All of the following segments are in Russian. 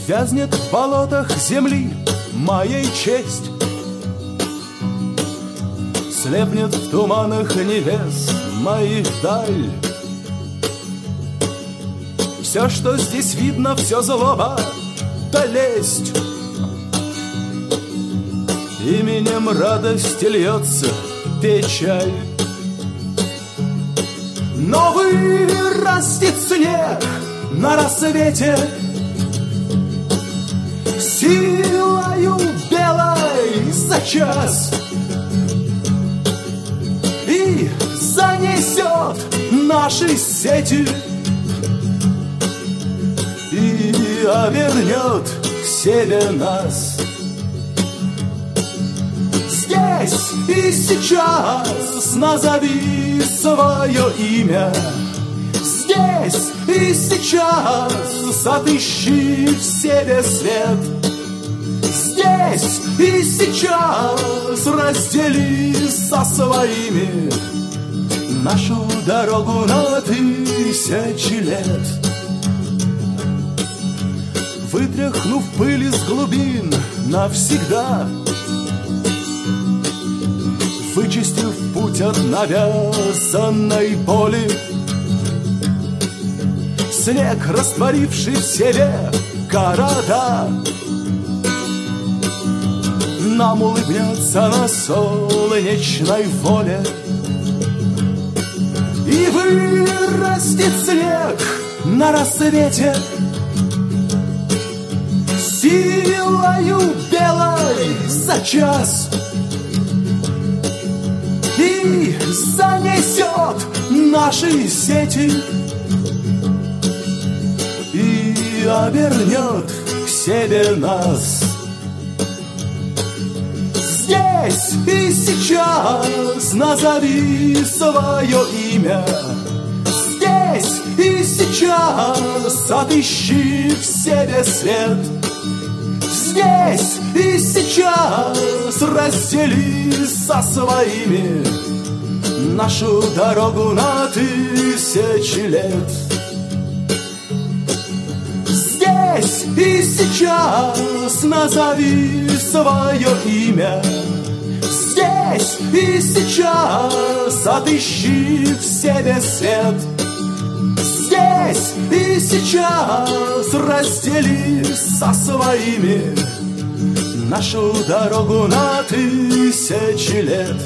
вязнет в болотах земли моей честь, слепнет в туманах небес моих даль. Все, что здесь видно, все злоба да лесть. Именем радости льется печаль. Но вырастет снег на рассвете силою белой за час и занесет наши сети и обернет к себе нас. Здесь и сейчас назови свое имя. Здесь и сейчас отыщи в себе свет. Здесь и сейчас раздели со своими нашу дорогу на тысячи лет. Вытряхнув пыль из глубин навсегда, вычистив путь от навязанной боли, снег, растворивший в себе города, нам улыбнется на солнечной воле. И вырастет снег на рассвете силою белой за час и занесет наши сети и обернет к себе нас. Здесь и сейчас назови свое имя. Здесь и сейчас отыщи в себе свет. Здесь и сейчас раздели со своими нашу дорогу на тысячи лет. Здесь и сейчас назови свое имя. Здесь и сейчас отыщи в себе свет. Здесь и сейчас раздели со своими нашу дорогу на тысячи лет.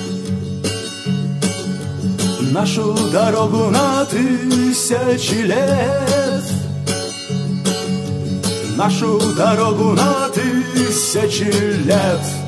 Нашу дорогу на тысячи лет. Нашу дорогу на тысячи лет.